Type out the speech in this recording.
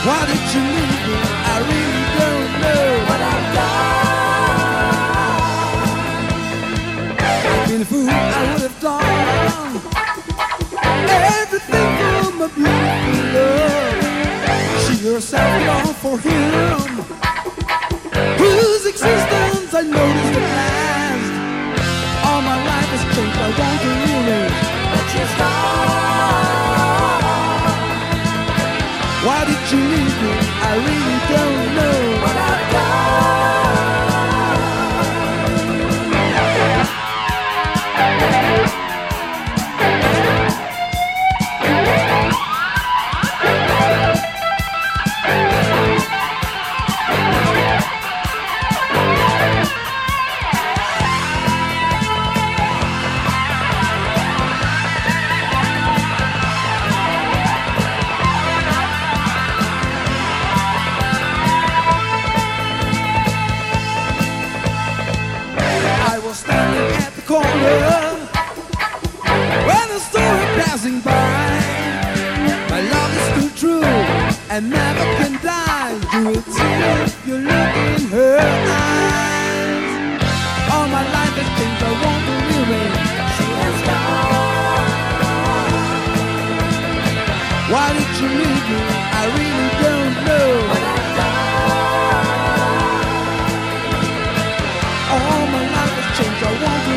Why did you leave me? I really don't know what I've done. I've been a fool, I would have done everything for my beautiful love. She herself long for him, whose existence I noticed at last. All my life has changed, I want to realize that she's gone. Why did you leave me? I really don't know what I've standing at the corner when the story passing by. My love is still true and never can die. You will see if you look in her eyes. All my life is things I want to rearrange. She has gone. Why did you leave me? I really don't know what I've done. All my life has changed, I want to